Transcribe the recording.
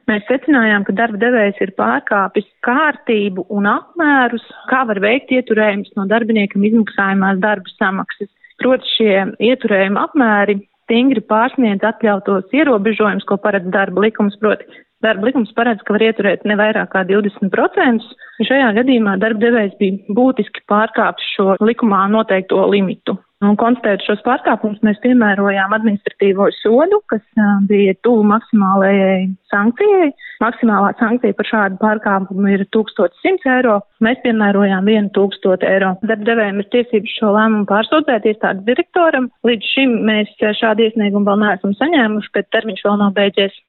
Mēs secinājām, ka darba devējs ir pārkāpis kārtību un apmērus, kā var veikt ieturējumus no darbiniekam izmaksājumās darba samaksas. Proti šie ieturējuma apmēri stingri pārsniedz atļautos ierobežojumus, ko paredz darba likums. Proti darba likums paredz, ka var ieturēt ne vairāk kā 20%. Šajā gadījumā darba devējs bija būtiski pārkāpis šo likumā noteikto limitu. Un konstatējot šos pārkāpumus, mēs piemērojām administratīvo sodu, kas bija tuvu maksimālajai sankcijai. Maksimālā sankcija par šādu pārkāpumu ir 1100 eiro. Mēs piemērojām 1000 eiro. Darba devējiem ir tiesības šo lēmumu pārsūtēt iestādes direktoram. Līdz šim mēs šādu iesniegumu vēl neesam saņēmuši, bet termiņš vēl nav beidzies.